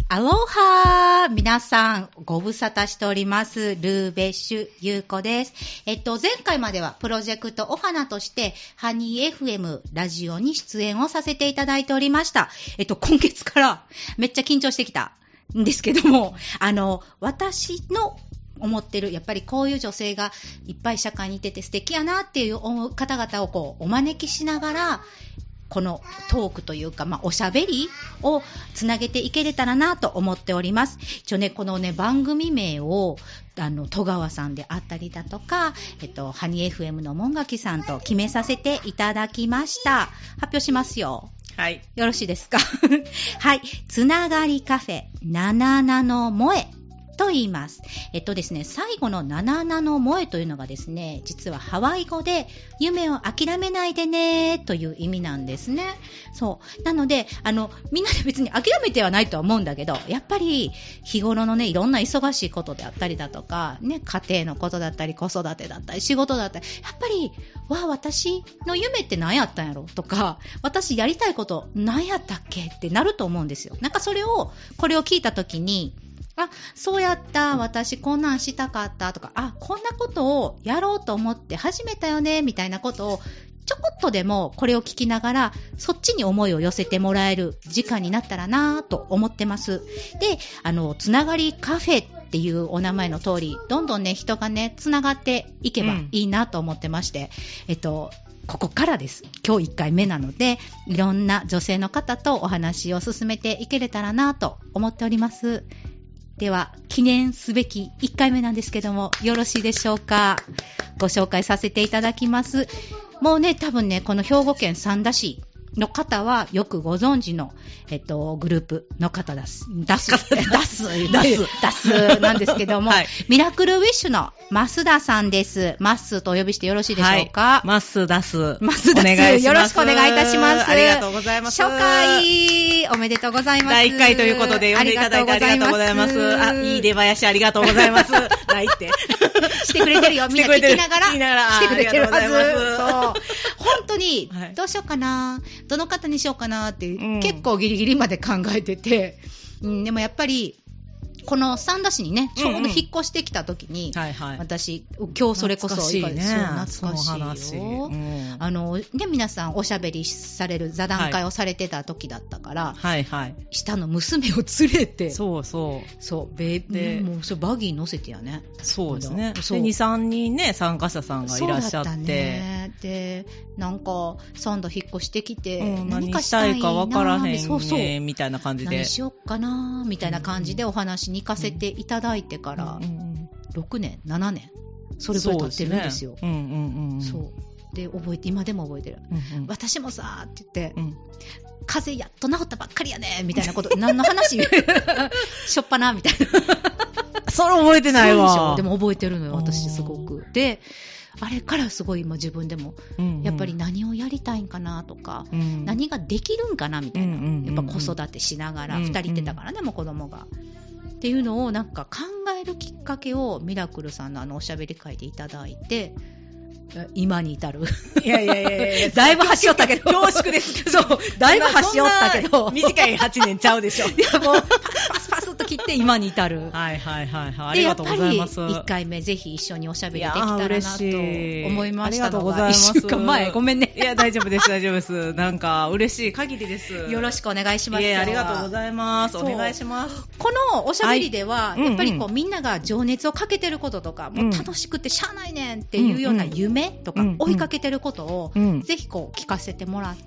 アロハー、皆さんご無沙汰しておりますルーベッシュゆうこです。前回まではプロジェクトお花としてハニー FM ラジオに出演をさせていただいておりました。今月からめっちゃ緊張してきたんですけども、私の思ってるやっぱりこういう女性がいっぱい社会にいてて素敵やなっていう思う方々をこうお招きしながら、このトークというか、おしゃべりをつなげていけれたらなと思っております。このね、番組名を、戸川さんであったりだとか、ハニー FM の門垣さんと決めさせていただきました。発表しますよ。 はい。 よろしいですかはい。つながりカフェ、77の萌え。と言います。ですね、最後の77の萌えというのがですね、実はハワイ語で夢を諦めないでねという意味なんですね。そう。なので、みんなで別に諦めてはないとは思うんだけど、やっぱり日頃のね、いろんな忙しいことであったりだとか、ね、家庭のことだったり、子育てだったり、仕事だったり、やっぱり、私の夢って何やったんやろとか、私やりたいこと何やったっけってなると思うんですよ。なんかこれを聞いたときに、そうやった、私こんなんしたかったとか、こんなことをやろうと思って始めたよねみたいなことをちょこっとでもこれを聞きながらそっちに思いを寄せてもらえる時間になったらなと思ってます。で、つながりカフェっていうお名前の通り、どんどんね、人がね、つながっていけばいいなと思ってまして、ここからです。今日1回目なので、いろんな女性の方とお話を進めていけれたらなと思っております。では、記念すべき1回目なんですけども、よろしいでしょうか。ご紹介させていただきます。もうね、多分ね、この兵庫県三田市の方はよくご存知の、グループの方です。出すなんですけども、はい、ミラクルウィッシュの増田さんです。マッスーとお呼びしてよろしいでしょうか。 はい、マッスー出す。 マッスー出す。お願いします。よろしくお願いいたします。 ありがとうございます。 初回、おめでとうございます。 第1回ということで呼んでいただいてありがとうございます。いい出囃子ありがとうございます。ないって。 してくれてるよ。みんな聞きながら。してくれてるはず。そう。本当に、どうしようかな。どの方にしようかなって、結構ギリギリまで考えてて、でもやっぱりこの三田市にね、ちょうど引っ越してきた時に、私今日それこそ懐かしいよ。で、皆さんおしゃべりされる座談会をされてた時だったから、下の娘を連れて、もうそれバギー乗せてやね。 そうですね。で、2、3人ね、参加者さんがいらっしゃって、 ね、で、なんか三田引っ越してきて、 何かしたいか分からへんねみたいな感じで、 何しよっかなみたいな感じでお話に行かせていただいてから6年7年それぐらい経ってるんですよ。そうで、今でも覚えてる。私もさーって言って、風邪やっと治ったばっかりやねみたいなこと、何の話しょっぱなみたいな。 それ覚えてないわ。 でも覚えてるのよ、私すごく。で、あれからすごい今自分でも、やっぱり何をやりたいんかなとか、何ができるんかなみたいな、やっぱ子育てしながら、2人いてたからね、もう子供がっていうのをなんか考えるきっかけをミラクルさんのおしゃべり会でいただいて、今に至る。 いやだいぶ走りよったけど。 恐縮です。 そう、だいぶ走りよったけど。 短い8年ちゃうでしょ。 いや、もう、パスッと切って今に至る。 ありがとうございます。 1回目ぜひ一緒におしゃべりできたらなと思いました。 ありがとうございます。 1週間前、ごめんね。 いや、大丈夫です。なんか、嬉しい限りです。 よろしくお願いします。 ありがとうございます。お願いします。 このおしゃべりでは、やっぱりこう、みんなが情熱をかけてることとか、もう楽しくてしゃあないねんっていうような夢とか、追いかけてることを、ぜひこう、聞かせてもらって、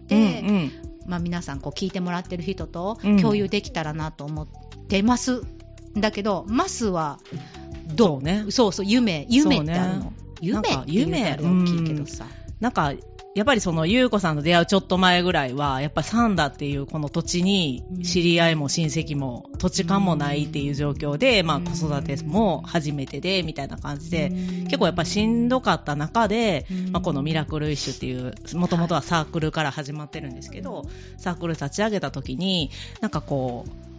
皆さんこう聞いてもらってる人と共有できたらなと思ってます。だけど、マスはどうね。そう、夢ってあるの。夢っていうのは大きいけどさ。 なんかやっぱりそのゆうこさんと出会うちょっと前ぐらいはやっぱり三田っていうこの土地に知り合いも親戚も土地勘もないっていう状況で、子育ても初めてでみたいな感じで、結構やっぱしんどかった中で、このミラクルイッシュっていうもともとはサークルから始まってるんですけど、サークル立ち上げた時になんかこう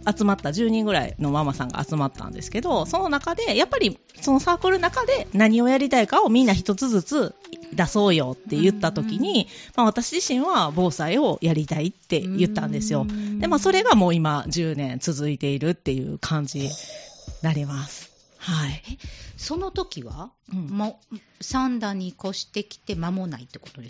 集まった10人ぐらいのママさんが集まったんですけど、その中でやっぱりそのサークルの中で何をやりたいかをみんな一つずつ出そうよって言った時に、私自身は防災をやりたいって言ったんですよ。で、それがもう今10年続いているっていう感じになります。はい。 その時は、もう三田に越してきて間もないってことです。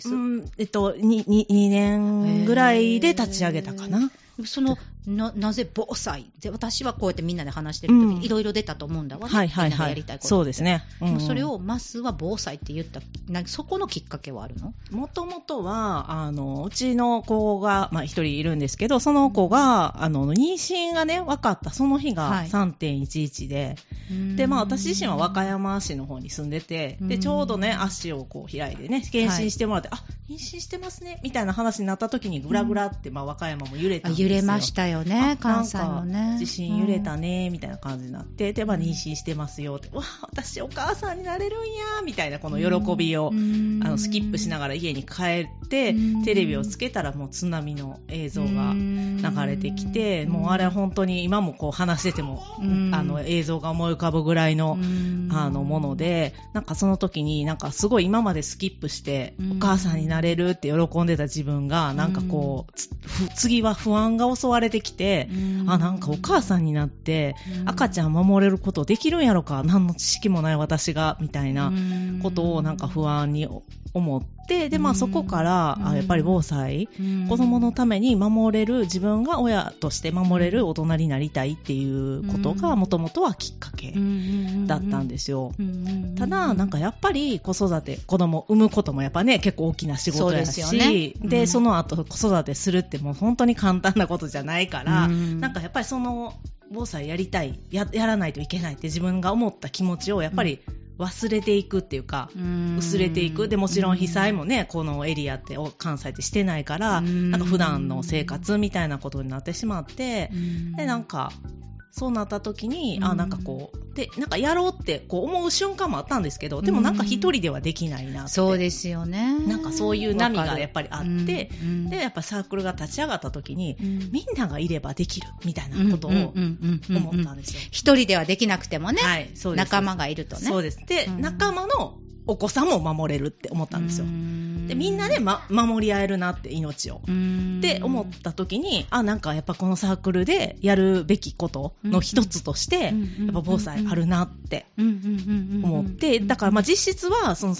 2年ぐらいで立ち上げたかな。 なぜ防災で、私はこうやってみんなで話してる時にいろいろ出たと思うんだわね、 はいはいはい、 みんなでやりたいこと。 そうですね、 それをマスは防災って言った、そこのきっかけはあるの？ もともとはうちの子が一人いるんですけど、その子が妊娠がね分かったその日が 3.11 で、で私自身は和歌山市の方に住んでて、でちょうどね足をこう開いてね検診してもらって、妊娠してますねみたいな話になった時にグラグラって、和歌山も揺れたんですよ。 揺れましたよね、関西もね。 地震揺れたねみたいな感じになって、で、妊娠してますよって、わあ私お母さんになれるんやみたいなこの喜びをスキップしながら家に帰ってテレビをつけたらもう津波の映像が流れてきて、もうあれは本当に今もこう話してても映像が思い浮かぶぐらいのもので、なんかその時になんかすごい今までスキップしてお母さんになれるって喜んでた自分がなんかこう次は不安が襲われてきて、なんかお母さんになって赤ちゃん守れることできるんやろか、何の知識もない私がみたいなことをなんか不安に思って、でそこからやっぱり防災、子供のために守れる、自分が親として守れる大人になりたいっていうことがもともとはきっかけだったんですよ。ただなんかやっぱり子育て、子供産むこともやっぱね結構大きな仕事やし、でその後子育てするってもう本当に簡単なことじゃないから、なんかやっぱりその防災やりたい、やらないといけないって自分が思った気持ちをやっぱり忘れていくっていうか、薄れていく。でもちろん被災もねこのエリアって関西ってしてないから、なんか普段の生活みたいなことになってしまって、でなんかそうなった時に、なんかこうでなんかやろうってこう思う瞬間もあったんですけど、でもなんか一人ではできないなって。 そうですよね。 なんかそういう波がやっぱりあって、でやっぱサークルが立ち上がった時に、みんながいればできるみたいなことを思ったんですよ。 一人ではできなくてもね、そうです、仲間がいるとね。 そうです。で、仲間のお子さんも守れるって思ったんですよ。でみんなで、守り合えるなって命をって思った時に、なんかやっぱこのサークルでやるべきことの一つとしてやっぱ防災あるなって思って、だから実質はその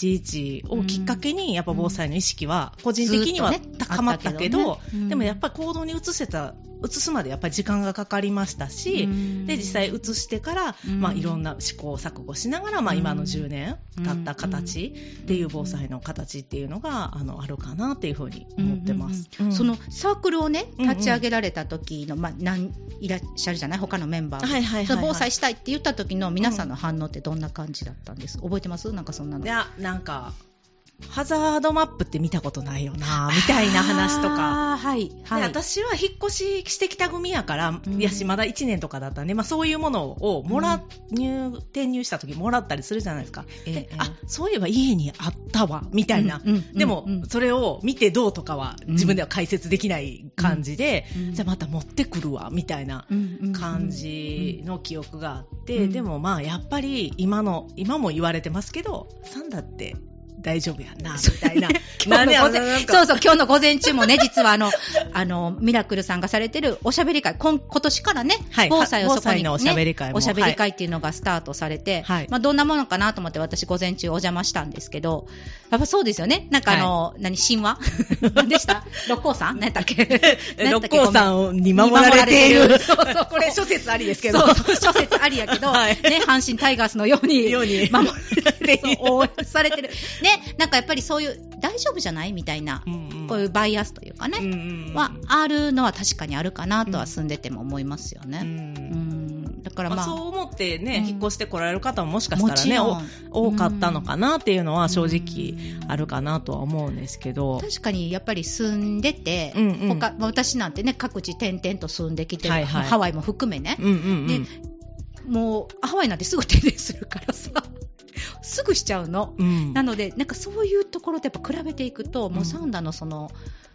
3.11 をきっかけにやっぱ防災の意識は個人的には高まったけど、でもやっぱり行動に移すまでやっぱり時間がかかりましたし、で実際移してから、いろんな試行錯誤しながら、今の10年経った形っていう防災の形っていうのがあるかなっていうふうに思ってます。 そのサークルをね立ち上げられた時の、いらっしゃるじゃない、他のメンバーが、防災したいって言った時の皆さんの反応ってどんな感じだったんです？覚えてます？なんかそんなの。 いや、なんかハザードマップって見たことないよなみたいな話とか、で私は引っ越ししてきた組やから、やしまだ1年とかだったんで、そういうものを転入した時もらったりするじゃないですか。でそういえば家にあったわみたいな、でもそれを見てどうとかは自分では解説できない感じで、じゃあまた持ってくるわみたいな感じの記憶があって、でもやっぱり今も言われてますけど、サンダって大丈夫やなみたいなそう今日の午前中もね実はミラクルさんがされてるおしゃべり会、今年からね、防災をそこに、ね、 おしゃべり会もおしゃべり会っていうのがスタートされて、どんなものかなと思って私午前中お邪魔したんですけど、やっぱそうですよね。なんか神話何でした六甲山何やったっけ六甲山に守られているこれ諸説ありですけど、 諸説ありやけど、ね、阪神タイガースのように守られて応援されてるね、なんかやっぱりそういう大丈夫じゃないみたいな、こういうバイアスというかね、はあるのは確かにあるかなとは住んでても思いますよね。だからそう思ってね、引っ越してこられる方ももしかしたらね多かったのかなっていうのは正直あるかなとは思うんですけど、 確かにやっぱり住んでて、私なんてね各地転々と住んできてる、ハワイも含めね、でもうハワイなんてすぐ停電するからさすぐしちゃうの、なのでなんかそういうところとやっぱ比べていくと、もうサンダのその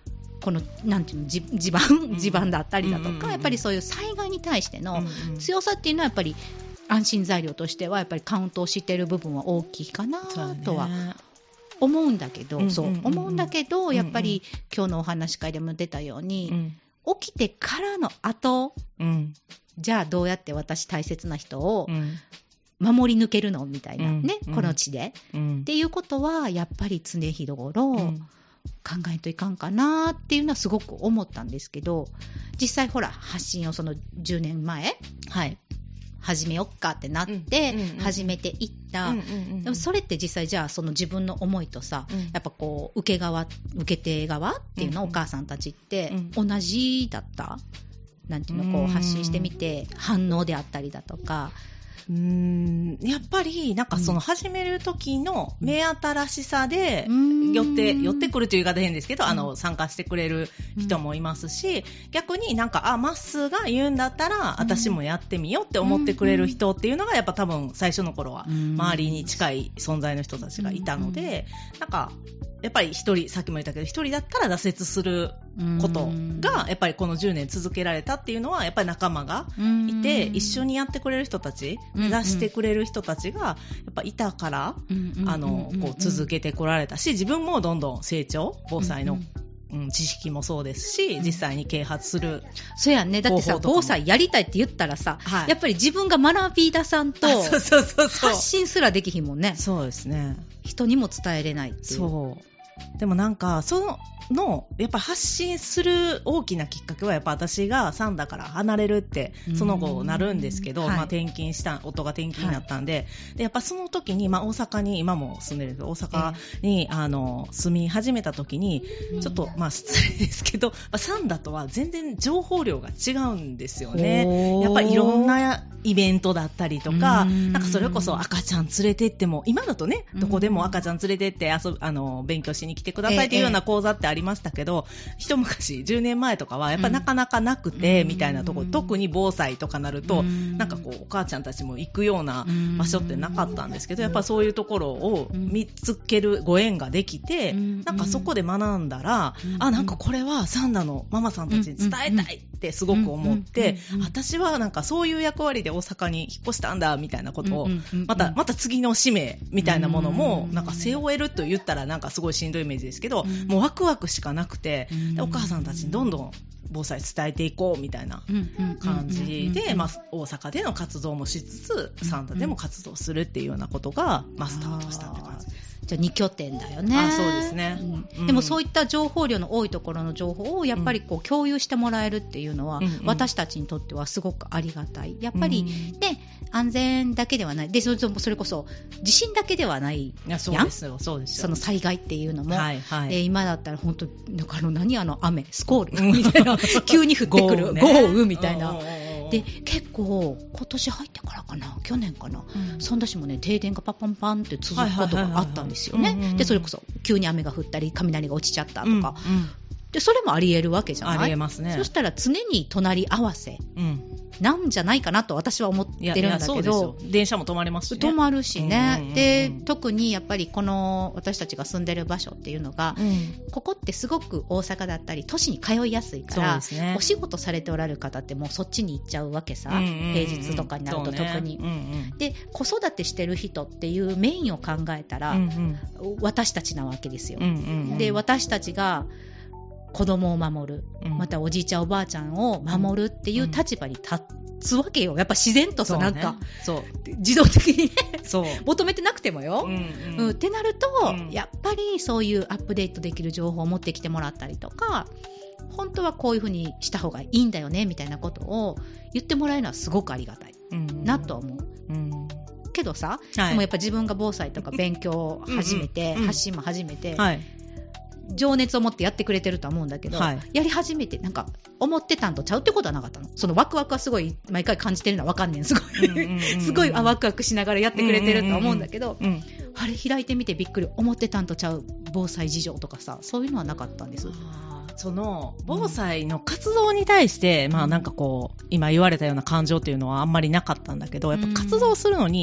このなんていうの地盤だったりだとか、やっぱりそういう災害に対しての強さっていうのはやっぱり安心材料としてはやっぱりカウントをしている部分は大きいかなとは思うんだけど、思うんだけど、やっぱり今日のお話会でも出たように、起きてからの後、じゃあどうやって私大切な人を守り抜けるのみたいなね、この地で、っていうことはやっぱり常日頃、考えんといかんかなっていうのはすごく思ったんですけど、実際ほら発信をその10年前、始めよっかってなって始めていった、でもそれって実際じゃあその自分の思いとさ、やっぱこう受け手側っていうの、お母さんたちって同じだった、なんていうの、こう発信してみて反応であったりだとか。 やっぱりなんかその始める時の目新しさで寄ってくるという言い方変ですけど、参加してくれる人もいますし、逆になんかまっすーが言うんだったら私もやってみようって思ってくれる人っていうのがやっぱ多分最初の頃は周りに近い存在の人たちがいたので、なんかやっぱり一人、さっきも言ったけど一人だったら挫折することがやっぱりこの10年続けられたっていうのは、やっぱり仲間がいて一緒にやってくれる人たち、目指してくれる人たちがやっぱいたから、こう続けてこられたし、自分もどんどん成長、防災の知識もそうですし、実際に啓発する。 そうやね。だってさ、防災やりたいって言ったらさ、やっぱり自分が学び出さんと発信すらできひんもんね。 そうですね。 人にも伝えれないっていう。 そう。でもなんかやっぱ発信する大きなきっかけはやっぱ私がサンダから離れるってその後なるんですけど、転勤した夫が転勤になったんで、でやっぱその時に、大阪に今も住んでるけど大阪に、住み始めた時にちょっと失礼ですけど、サンダとは全然情報量が違うんですよね。やっぱりいろんなイベントだったりとか、なんかそれこそ赤ちゃん連れてっても、今だとねどこでも赤ちゃん連れてって勉強しに来てくださいっていうような講座ってありましたけど、一昔10年前とかはやっぱなかなかなくて、みたいなところ、特に防災とかなると、なんかこうお母ちゃんたちも行くような場所ってなかったんですけど、やっぱそういうところを見つけるご縁ができて、なんかそこで学んだら、なんかこれはサンダのママさんたちに伝えたいってすごく思って、私はなんかそういう役割で大阪に引っ越したんだみたいなことを、また次の使命みたいなものもなんか背負えると言ったらなんかすごいしんどいイメージですけど、もうワクワクしかなくて、お母さんたちにどんどん防災伝えていこうみたいな感じで、大阪での活動もしつつサンダでも活動するっていうようなことがスタートしたって感じです。 じゃあ2拠点だよね。 そうですね、 でもそういった情報量の多いところの情報をやっぱりこう共有してもらえるっていうのは、私たちにとってはすごくありがたい。やっぱり、安全だけではないで、それこそ地震だけではないやん。 そうですよ。その災害っていうのも、今だったら本当なんか何雨スコールみたいな急に降ってくる豪雨みたいな。で結構今年入ってからかな、去年かな、そんだしもね停電がパンパンって続くことがあったんですよね。でそれこそ急に雨が降ったり雷が落ちちゃったとか、でそれもあり得るわけじゃない。 あり得ますね。 そしたら常に隣り合わせ、なんじゃないかなと私は思ってるんだけど、 電車も止まりますしね。 止まるしね、で特にやっぱりこの私たちが住んでる場所っていうのが、ここってすごく大阪だったり都市に通いやすいから、お仕事されておられる方ってもうそっちに行っちゃうわけさ、平日とかになると特に、で子育てしてる人っていうメインを考えたら、私たちなわけですよ。で私たちが子供を守る、またおじいちゃんおばあちゃんを守るっていう立場に立つわけよ。やっぱ自然となんか自動的にね求めてなくてもよ、ってなると、やっぱりそういうアップデートできる情報を持ってきてもらったりとか、本当はこういうふうにした方がいいんだよねみたいなことを言ってもらえるのはすごくありがたいなと思う。けどさ、でもやっぱ自分が防災とか勉強を始めて、発信も始めて、情熱を持ってやってくれてるとは思うんだけど、やり始めてなんか思ってたんとちゃうってことはなかったの。そのワクワクはすごい毎回感じてるのは分かんねん、すごいすごいワクワクしながらやってくれてるとは思うんだけど、あれ開いてみてびっくり、思ってたんとちゃう防災事情とかさ、そういうのはなかったんです。 その防災の活動に対して、なんかこう今言われたような感情っていうのはあんまりなかったんだけど、やっぱ活動するのに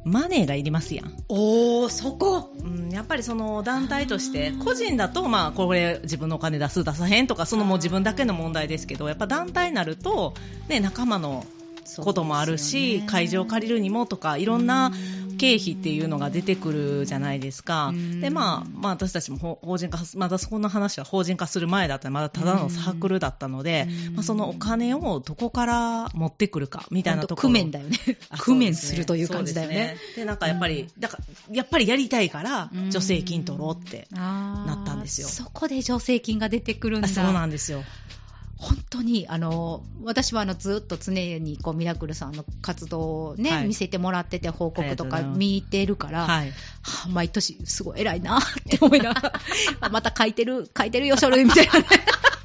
マネーがいりますやん。 そこ。 やっぱりその団体として個人だとまあこれ自分のお金出す出さへんとかそのもう自分だけの問題ですけど、やっぱ団体になるとね仲間のこともあるし、会場を借りるにもとかいろんな経費っていうのが出てくるじゃないですか。でまあ私たちも法人化、まだそこの話は法人化する前だったらまだただのサークルだったので、そのお金をどこから持ってくるかみたいなところ、 工面だよね。工面するという感じだよね。 でなんかやっぱりやっぱりやりたいから助成金取ろうってなったんですよ。 そこで助成金が出てくるんだ。 そうなんですよ。 本当に私はずっと常にミラクルさんの活動をね、見せてもらってて報告とか見てるから、毎年すごい偉いなって思いながらまた書いてるよ書類みたいなね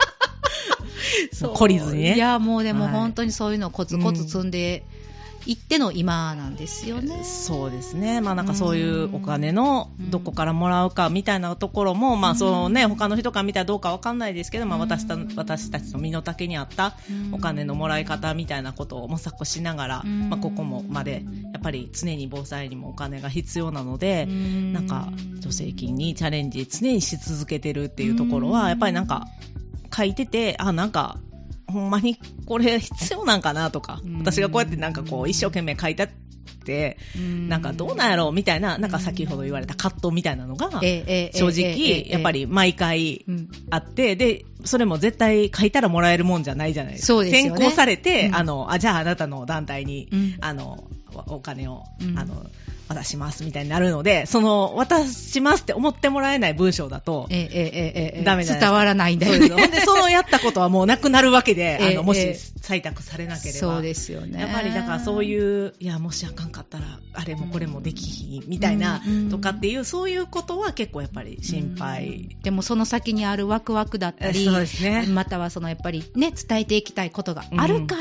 懲りずにね。 いやもうでも本当にそういうのをコツコツ積んで行っての今なんですよね。 そうですね。なんかそういうお金のどこからもらうかみたいなところも、そうね、他の人から見たらどうかわかんないですけど、私たちの身の丈に合ったお金のもらい方みたいなことを模索しながら、ここまでやっぱり常に防災にもお金が必要なので、なんか助成金にチャレンジ常にし続けてるっていうところは、やっぱりなんか書いてて、なんかほんまにこれ必要なんかなとか、私がこうやってなんか一生懸命書いてあってなんかどうなんやろうみたいな、なんか先ほど言われた葛藤みたいなのが正直やっぱり毎回あって、でそれも絶対書いたらもらえるもんじゃないじゃないですか。 そうですよね。 転校されて、じゃああなたの団体にお金を渡しますみたいになるので、その渡しますって思ってもらえない文章だとダメじゃないですか。 伝わらないんだよね。 でそのやったことはもうなくなるわけで、もし採択されなければ。 そうですよね。 やっぱりだからそういうもしあかんかったらあれもこれもできひんみたいなとかっていう、そういうことは結構やっぱり心配。 でもその先にあるワクワクだったり、 そうですね、 またはそのやっぱりね伝えていきたいことがあるから、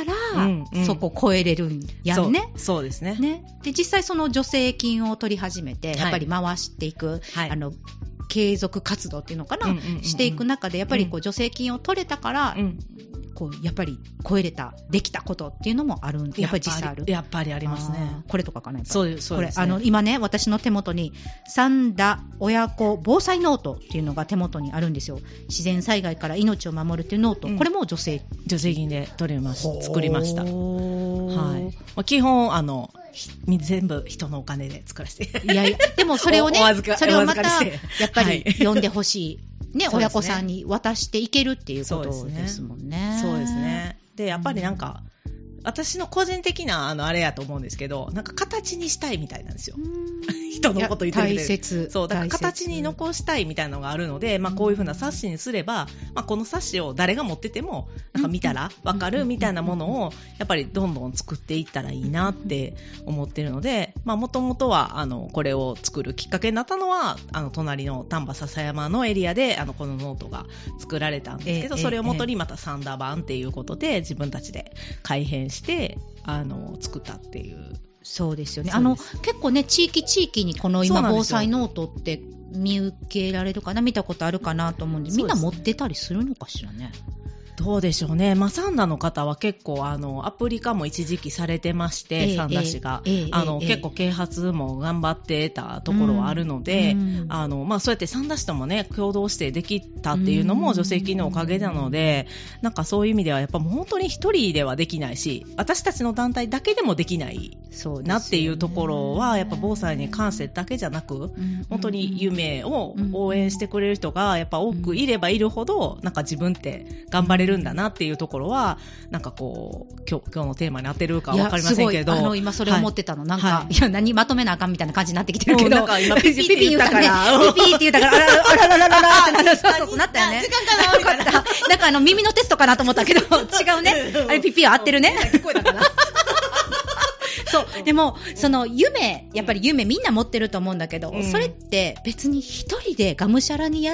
そこを超えれるんやんね。 そうですね。 で実際その助成金を取り始めて、やっぱり回していく、継続活動っていうのかな、していく中でやっぱり助成金を取れたから、やっぱり超えれたできたことっていうのもあるんで、やっぱり実際ある。 やっぱりありますね。 これとかかな。 そうです、 これ今ね、私の手元に三田親子防災ノートっていうのが手元にあるんですよ。自然災害から命を守るっていうノート、これも助成金で作りました。基本全部人のお金で作らせて。 いやでもそれをね、それをまたやっぱり読んでほしい、ね、親子さんに渡していけるっていうことですもんね。 そうですね。でやっぱりなんか、私の個人的なあれやと思うんですけど、なんか形にしたいみたいなんですよ。人のこと言ってるみたいで、そうだから形に残したいみたいなのがあるので、こういう風な冊子にすれば、この冊子を誰が持っててもなんか見たらわかるみたいなものをやっぱりどんどん作っていったらいいなって思ってるので、もともとはこれを作るきっかけになったのは隣の丹波篠山のエリアでこのノートが作られたんですけど、それを元にまたサンダー版っていうことで自分たちで改編して作ったっていう。 そうですよね。結構ね、地域にこの今防災ノートって見受けられるかな、見たことあるかなと思うんで、みんな持ってたりするのかしらね。 どうでしょうね。サンダの方は結構アプリ化も一時期されてまして、サンダ市が、結構啓発も頑張ってたところはあるので、そうやってサンダ市ともね共同してできたっていうのも助成金のおかげなので、なんかそういう意味ではやっぱもう本当に一人ではできないし、私たちの団体だけでもできないなっていうところは、やっぱ防災に関してだけじゃなく、本当に夢を応援してくれる人がやっぱ多くいればいるほど、なんか自分って頑張れるんだなっていうところは、なんか今日のテーマに当てるか分かりませんけど、 今それ思ってたの、なんか、何まとめなあかんみたいな感じになってきてるけど、 なんか今ピピって言ったから、 ピピって言ったから、あらららららってそうなったよね。 時間かなみたいな。 なんか耳のテストかなと思ったけど、違うね。あれピピは合ってるね。 聞こえたかな。 そう。でもそのやっぱり夢みんな持ってると思うんだけど、それって別に一人でがむしゃらにやら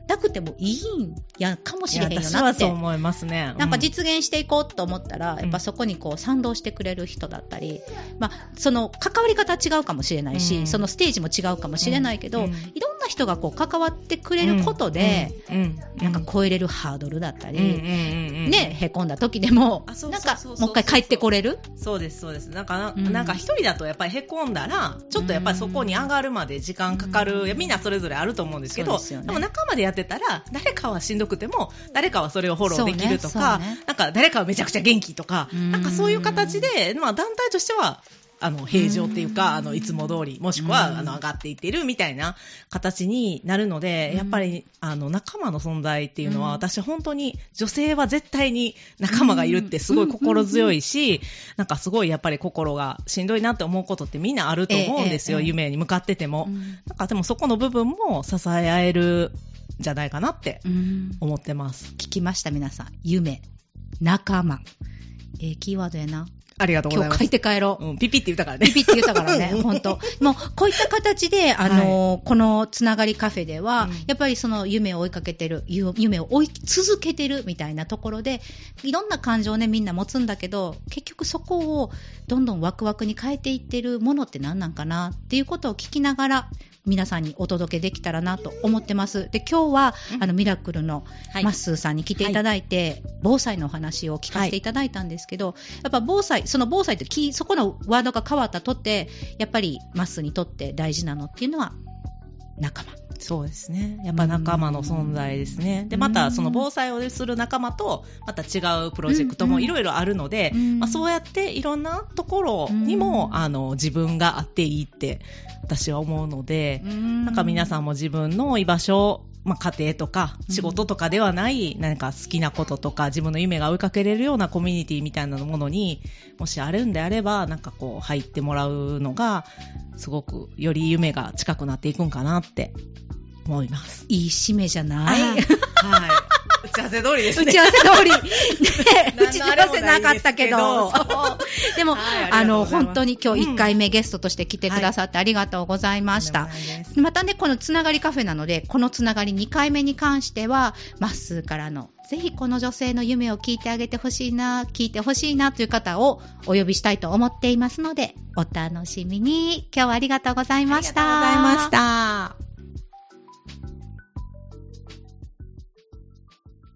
なくてもいいんやかもしれへんよなって。 私はそう思いますね。 なんか実現していこうと思ったら、やっぱそこにこう賛同してくれる人だったり、その関わり方は違うかもしれないし、そのステージも違うかもしれないけど、いろんな人がこう関わってくれることで、なんか超えれるハードルだったり、ね、へこんだ時でも、なんかもう一回帰ってこれる。 そうです、そうです。なんか一人だとやっぱりへこんだら、ちょっとやっぱりそこに上がるまで時間かかる。みんなそれぞれあると思うんですけど、でも仲間でやってたら、誰かはしんどくても、誰かはそれをフォローできるとか、なんか誰かはめちゃくちゃ元気とか、なんかそういう形で、団体としては、平常っていうか、いつも通り、もしくは、上がっていってるみたいな形になるので、やっぱり、仲間の存在っていうのは、私本当に、女性は絶対に仲間がいるってすごい心強いし、なんかすごいやっぱり心がしんどいなって思うことってみんなあると思うんですよ、夢に向かってても。なんかでもそこの部分も支え合えるんじゃないかなって思ってます。 聞きました、皆さん。夢、仲間。キーワードやな。 ありがとうございます。 今日書いて帰ろう。 ピピって言ったからね。 ピピって言ったからね、本当。もう、こういった形で、このつながりカフェでは、やっぱりその夢を追いかけてる、夢を追い続けてるみたいなところで、いろんな感情をね、みんな持つんだけど、結局そこをどんどんワクワクに変えていってるものって何なんかなっていうことを聞きながら、皆さんにお届けできたらなと思ってます。で、今日はミラクルのマッスーさんに来ていただいて、防災のお話を聞かせていただいたんですけど、やっぱ防災ってそこのワードが変わったとって、やっぱりマッスーにとって大事なのっていうのは仲間。 そうですね。やっぱ仲間の存在ですね。で、またその防災をする仲間とまた違うプロジェクトもいろいろあるので、そうやっていろんなところにも自分があっていいって私は思うので、なんか皆さんも自分の居場所、家庭とか仕事とかではない何か好きなこととか自分の夢が追いかけれるようなコミュニティみたいなものにもしあるんであれば、なんかこう入ってもらうのがすごくより夢が近くなっていくんかなって思います。 いい締めじゃない？はい。 打ち合わせ通りですね。 打ち合わせ通り。打ち合わせなかったけど。でも、本当に今日1回目ゲストとして来てくださってありがとうございました。またね、このつながりカフェなので、このつながり2回目に関しては、マッスーからのぜひこの女性の夢を聞いてあげてほしいな、聞いてほしいなという方をお呼びしたいと思っていますので、お楽しみに。今日はありがとうございました。 ありがとうございました。